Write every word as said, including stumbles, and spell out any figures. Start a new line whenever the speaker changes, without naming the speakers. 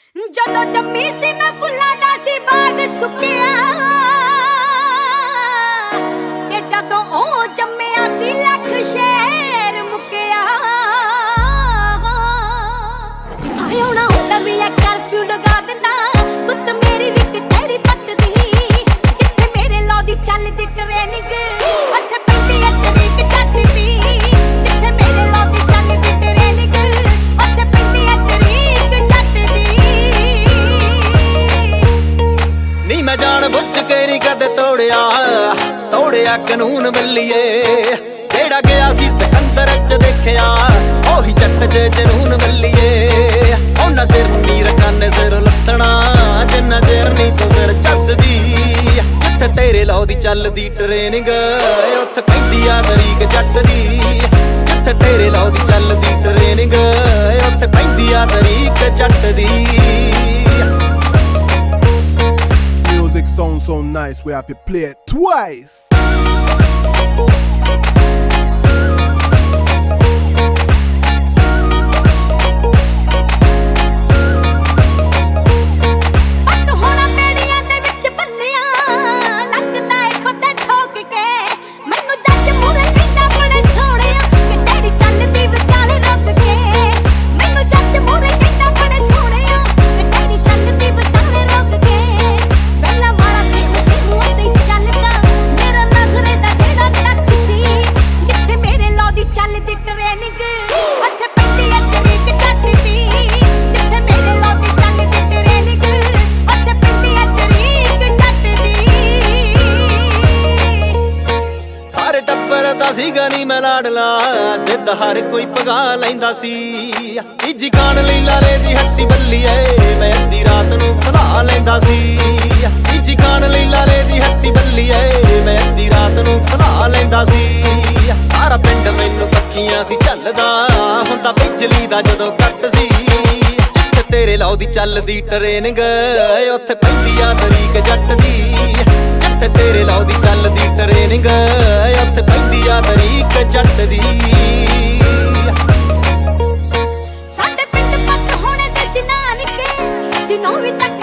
ਜਦੋਂ ਜੰਮੀ ਸੀ ਮੈਂ ਫੁੱਲਾਂ ਦਾ ਸੀ ਬਾਗ ਸੁੱਕਿਆ, ਤੇ ਜਦੋਂ ਉਹ ਜੰਮਿਆ ਸੀ ਲੱਖ ਸ਼ੇਰ ਮੁੱਕਿਆ। ਆਉਣਾ ਹੁੰਦਾ ਵੀ ਆ ਕਰਫਿਊ ਲਗਾ ਦਿੰਦਾ, ਪੁੱਤ ਮੇਰੀ ਵੀ ਤੇਰੀ ਪੱਟਦੀ, ਜਿੱਥੇ ਮੇਰੇ ਲੋ ਦੀ ਚੱਲਦੀ ਟ੍ਰੇਨਿੰਗ ਉੱਥੇ ਪੈਂਦੀ ਐ ਤਰੀਕ ਜੱਟ ਦੀ, ਜਿੱਥੇ ਮੇਰੇ ਲੋ ਦੀ ਚੱਲਦੀ ਟ੍ਰੇਨਿੰਗ ਉੱਥੇ ਪੈਂਦੀ ਐ ਤਰੀਕ ਜੱਟ ਦੀ।
ਨੀ ਮੈਂ ਜਾਣ ਬੁੱਝ ਕੇ ਨੀ ਕਦੇ ਤੋੜਿਆ ਤੋੜਿਆ ਕਾਨੂੰਨ ਬੱਲੀਏ, ਜਿਹੜਾ ਗਿਆ ਸੀ ਸਿਕੰਦਰ ਚ ਦੇਖਿਆ ਉਹੀ ਜੱਟ ਚ ਜਨੂਨ ਬੱਲੀਏ। ਉਹਨਾਂ ਚਿਰ ਨੀ ਰਕਾਨੇ ਸਿਰ ਲੱਤਣਾ ਜਿੰਨਾ ਚਿਰ ਨੀ ਤੂੰ ਸਿਰ ਚੱਸਦੀ, ਜਿੱਥੇ ਤੇਰੇ ਲਓ ਦੀ ਚੱਲਦੀ ਟ੍ਰੇਨਿੰਗ ਉੱਥੇ ਪੈਂਦੀ ਆ ਤਰੀਕ ਜੱਟ ਦੀ, ਜਿੱਥੇ ਤੇਰੇ ਲਓ ਦੀ ਚੱਲਦੀ ਟ੍ਰੇਨਿੰਗ ਉੱਥੇ ਪੈਂਦੀ ਆ ਤਰੀਕ ਜੱਟ ਦੀ।
Music sounds so nice, we have to play it twice.
ਸੀਗਾ ਨੀ ਮੈਂ ਲਾਡਲਾ ਜਿੱਦ ਹਰ ਕੋਈ ਪਗਾ ਲੈਂਦਾ ਸੀ, ਤੀਜੀ ਖਾਣ ਲਈ ਲਾਲੇ ਦੀ ਹੱਟੀ ਬੱਲੀ ਏ ਮੈਂ ਅੱਧੀ ਰਾਤ ਨੂੰ ਖਲਾ ਲੈਂਦਾ ਸੀ। ਤੀਜੀ ਖਾਣ ਲਈ ਲਾਲੇ ਦੀ ਹੱਟੀ ਬੱਲੀ ਏ ਮੈਂ ਅੱਧੀ ਰਾਤ ਨੂੰ ਖਲਾ ਲੈਂਦਾ ਸੀ। ਸਾਰਾ ਪਿੰਡ ਮੈਨੂੰ ਪੱਖੀਆਂ ਸੀ ਝੱਲਦਾ, ਹੁੰਦਾ ਬਿਜਲੀ ਦਾ ਜਦੋਂ ਕੱਟ ਸੀ, ਜਿੱਥੇ ਤੇਰੇ ਲਓ ਦੀ ਚੱਲਦੀ ਟ੍ਰੇਨਿੰਗ ਉੱਥੇ ਪੈਂਦੀ ਆ ਤਰੀਕ ਜੱਟ ਦੀ, ਜਿੱਥੇ ਤੇਰੇ ਲਓ ਦੀ ਚੱਲਦੀ ਟ੍ਰੇਨਿੰਗ ਉੱਥੇ ਪੈਂਦੀ ਆ ਤਰੀਕ ਜੱਟ ਦੀ।
ਸਾਡੇ ਪਿੰਡ ਪੱਟ ਹੋਣੇ ਤੇ ਸੀ ਨਾ ਨਿੱਕੇ, ਸੀ ਨੌਵੀਂ ਤੱਕ